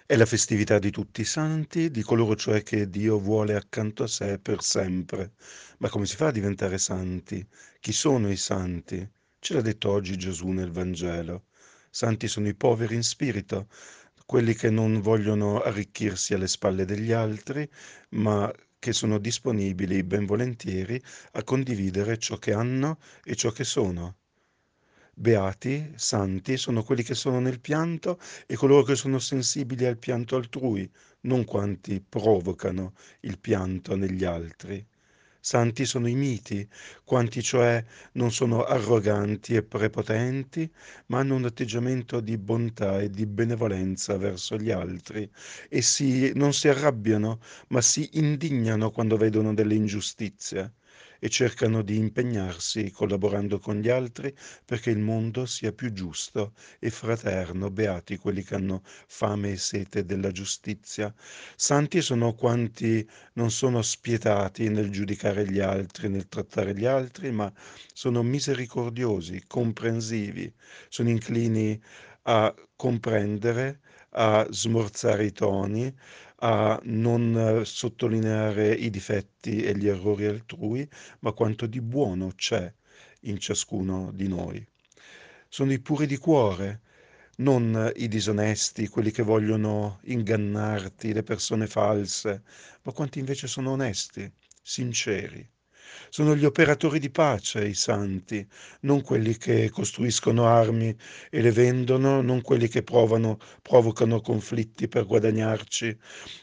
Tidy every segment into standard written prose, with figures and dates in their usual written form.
È la festività di tutti i santi, di coloro cioè che Dio vuole accanto a sé per sempre. Ma come si fa a diventare santi? Chi sono i santi? Ce l'ha detto oggi Gesù nel Vangelo. Santi sono i poveri in spirito, quelli che non vogliono arricchirsi alle spalle degli altri, ma che sono disponibili ben volentieri a condividere ciò che hanno e ciò che sono. Beati, santi, sono quelli che sono nel pianto e coloro che sono sensibili al pianto altrui, non quanti provocano il pianto negli altri. Santi sono i miti, quanti cioè non sono arroganti e prepotenti, ma hanno un atteggiamento di bontà e di benevolenza verso gli altri e non si arrabbiano, ma si indignano quando vedono delle ingiustizie e cercano di impegnarsi, collaborando con gli altri, perché il mondo sia più giusto e fraterno. Beati quelli che hanno fame e sete della giustizia. Santi sono quanti non sono spietati nel giudicare gli altri, nel trattare gli altri, ma sono misericordiosi, comprensivi, sono inclini a comprendere, a smorzare i toni, a non sottolineare i difetti e gli errori altrui, ma quanto di buono c'è in ciascuno di noi. Sono i puri di cuore, non i disonesti, quelli che vogliono ingannarti, le persone false, ma quanti invece sono onesti, sinceri. Sono gli operatori di pace, i santi, non quelli che costruiscono armi e le vendono, non quelli che provocano conflitti per guadagnarci,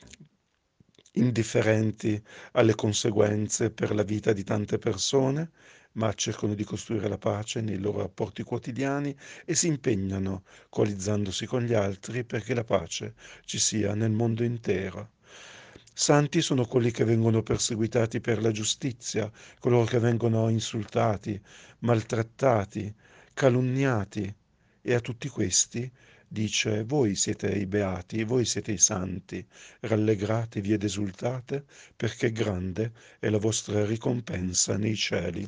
indifferenti alle conseguenze per la vita di tante persone, ma cercano di costruire la pace nei loro rapporti quotidiani e si impegnano, coalizzandosi con gli altri, perché la pace ci sia nel mondo intero. Santi sono quelli che vengono perseguitati per la giustizia, coloro che vengono insultati, maltrattati, calunniati. E a tutti questi dice: voi siete i beati, voi siete i santi, rallegratevi ed esultate, perché grande è la vostra ricompensa nei cieli.